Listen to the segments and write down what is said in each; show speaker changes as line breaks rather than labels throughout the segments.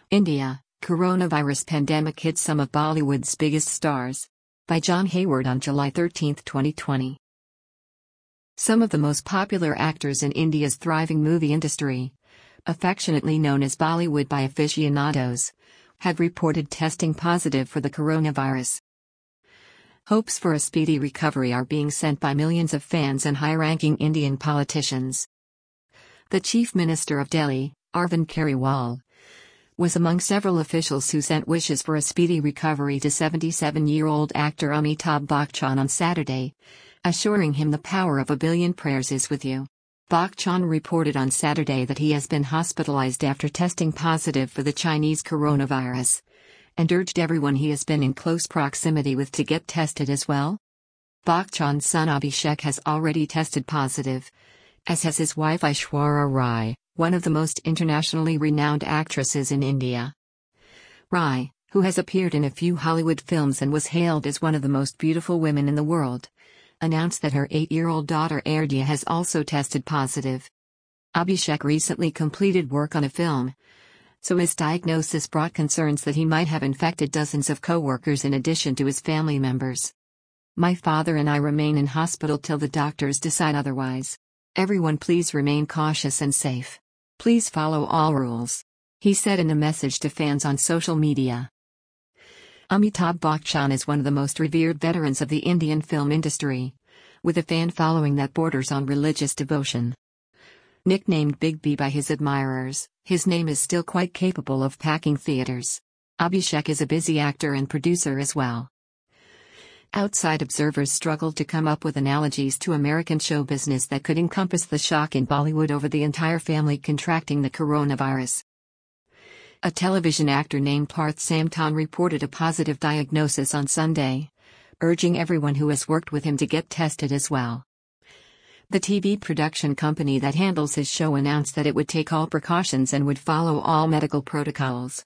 India, coronavirus pandemic hits some of Bollywood's biggest stars. By John Hayward on July 13, 2020. Some of the most popular actors in India's thriving movie industry, affectionately known as Bollywood by aficionados, have reported testing positive for the coronavirus. Hopes for a speedy recovery are being sent by millions of fans and high-ranking Indian politicians. The Chief Minister of Delhi, Arvind Kejriwal, was among several officials who sent wishes for a speedy recovery to 77-year-old actor Amitabh Bachchan on Saturday, assuring him the power of a billion prayers is with you. Bachchan reported on Saturday that he has been hospitalized after testing positive for the Chinese coronavirus, and urged everyone he has been in close proximity with to get tested as well. Bachchan's son Abhishek has already tested positive, as has his wife Aishwarya Rai, one of the most internationally renowned actresses in India. Rai, who has appeared in a few Hollywood films and was hailed as one of the most beautiful women in the world, announced that her 8-year-old daughter Ardia has also tested positive. Abhishek recently completed work on a film, so his diagnosis brought concerns that he might have infected dozens of co-workers in addition to his family members. My father and I remain in hospital till the doctors decide otherwise. Everyone please remain cautious and safe. Please follow all rules, he said in a message to fans on social media. Amitabh Bachchan is one of the most revered veterans of the Indian film industry, with a fan following that borders on religious devotion. Nicknamed Big B by his admirers, his name is still quite capable of packing theaters. Abhishek is a busy actor and producer as well. Outside observers struggled to come up with analogies to American show business that could encompass the shock in Bollywood over the entire family contracting the coronavirus. A television actor named Parth Samtan reported a positive diagnosis on Sunday, urging everyone who has worked with him to get tested as well. The TV production company that handles his show announced that it would take all precautions and would follow all medical protocols.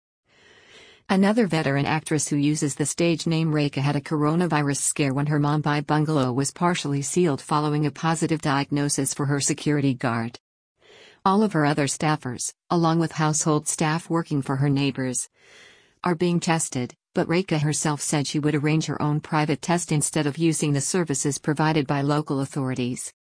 Another veteran actress who uses the stage name Rekha had a coronavirus scare when her Mumbai bungalow was partially sealed following a positive diagnosis for her security guard. All of her other staffers, along with household staff working for her neighbors, are being tested, but Rekha herself said she would arrange her own private test instead of using the services provided by local authorities.